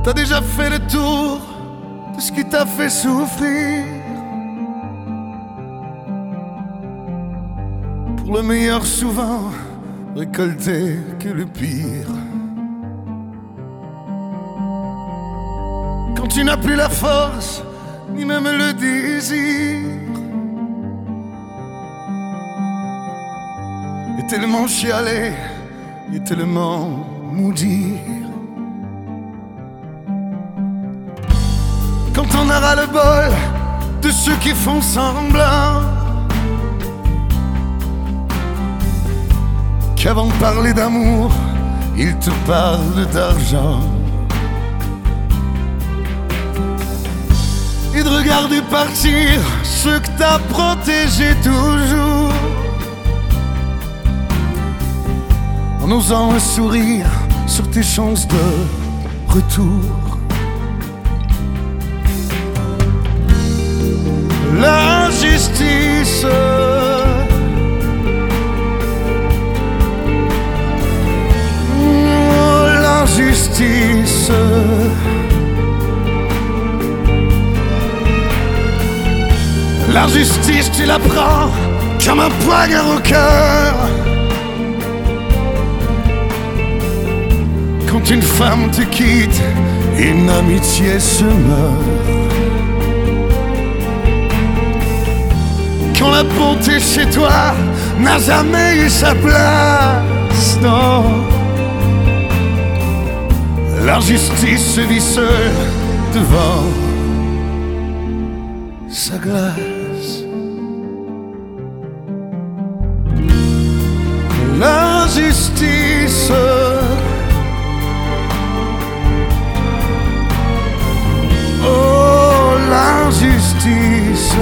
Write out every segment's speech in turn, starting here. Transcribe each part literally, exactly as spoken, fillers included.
T'as déjà fait le tour de ce qui t'a fait souffrir. Pour le meilleur souvent récolter que le pire. Quand tu n'as plus la force ni même le désir, et tellement chialer et tellement maudire. Quand on a ras le bol de ceux qui font semblant qu'avant de parler d'amour, ils te parlent d'argent, et de regarder partir ceux que t'as protégés toujours, en osant un sourire sur tes chances de retour. La justice, oh, la justice, la justice tu la prends comme un poignard au cœur. Quand une femme te quitte, une amitié se meurt. Quand la bonté chez toi n'a jamais eu sa place, non. La justice se vit seule devant sa glace. La justice, oh la justice,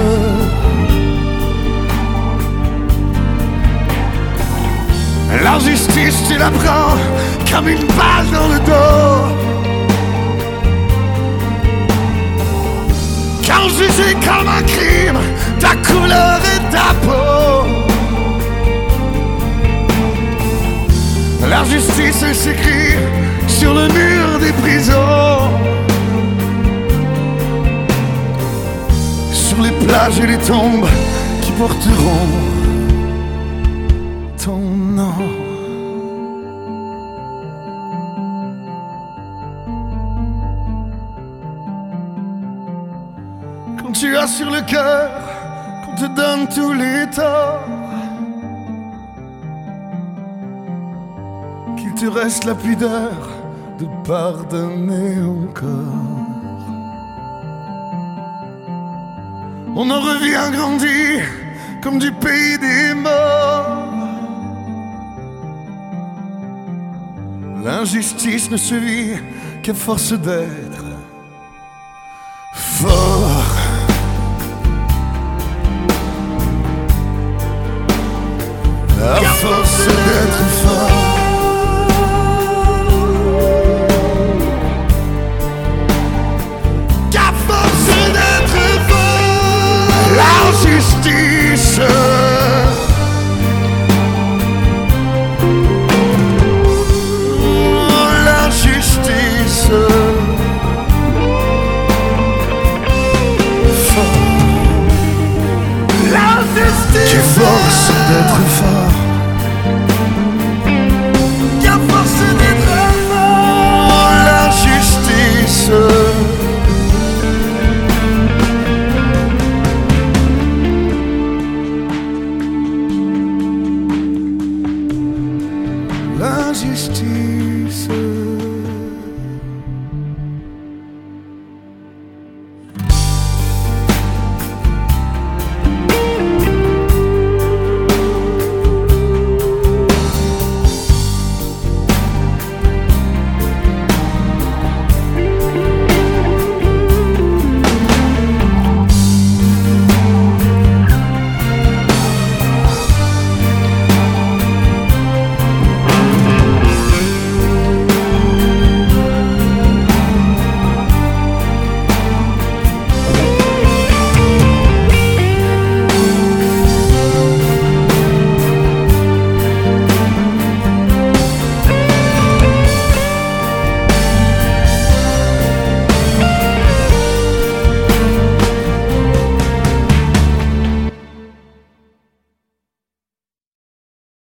la justice tu la prends comme une balle dans le dos. Quand jugé comme un crime, ta couleur et ta peau, la justice elle s'écrit sur le mur des prisons, sur les plages et les tombes qui porteront ton nom. Quand tu as sur le cœur qu'on te donne tous les torts, qu'il te reste la pudeur de pardonner encore, on en revient grandi comme du pays des morts. L'injustice ne se vit qu'à force d'être fort. À force d'être fort. Qu'à force d'être fort. La justice